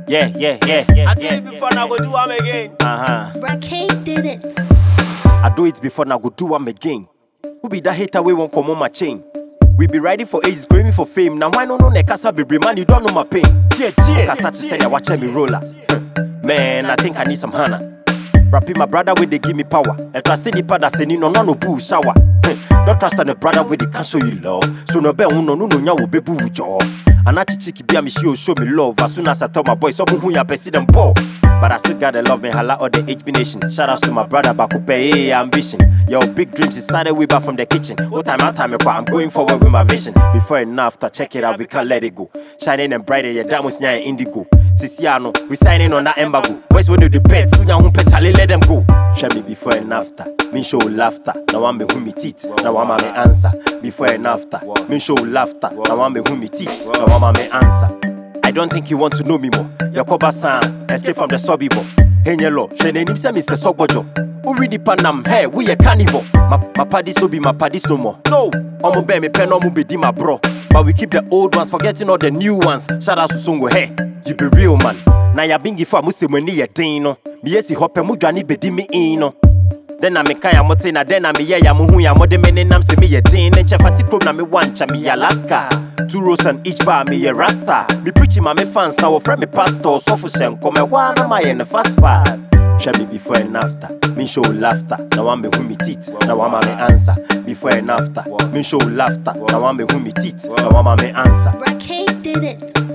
Yeah. I do it before now, go do am again. Bracade did it. I do it before now, go do am again. Who be that hater we won't come on my chain? We be riding for ages, craving for fame. Now why no ne casa baby man, you don't know my pain. Cheer. Casa said I watch me roller. Man, I think I need some Hana. Rapping my brother with they give me power. And trusting the father saying no boo shower. Don't trust on a brother with they can show you love. So no be no nya be boo jaw. And I chiki be me show me love. As soon as I tell my boys some who ya see them ball. But I still gotta love me hala or the HB Nation. Shout outs to my brother Bakupe ambition. Yo, big dreams, it started way back from the kitchen. What time I'm going forward with my vision. Before and after, check it out, we can't let it go. Shining and brighter, yeah, that was nya indigo. Sisiano, we signing on that embargo. Boys when you the pets, we don't petally let them go. Show me before and after, me show laughter. Now I'm who me teeth, now I'm me answer. Before and after, me show laughter. Now I'm who me teeth, now I'm me answer. I don't think you want to know me more. Yakoba san, escape from the subibo. Henyelo, she name say Mr. Sogbojo. Who read the panam, hey, we a carnivore. My paddies no be my paddies no more. No, omo be me pen omo be di my bro. But we keep the old ones, forgetting all the new ones. Shout out to Songo, hey, you be real man. Na ya bingi for musemoni ya dino. Mi yesi hope mujani be di me ino. Then I make kaya mote na then I me ya muhu ya mode mene nam se me ye din. Then chefati club na me wancha me Alaska. 2 rows on each bar me a rasta. Me preaching my me fans now a friend me pastor. So for shen come one of my in the fast. Share me before and after. Me show laughter. Now I'm be who me teeth. Now I'm me answer. Before and after. Me show laughter. Now I'm be who me teeth. Now I'm me answer. Bracade did it.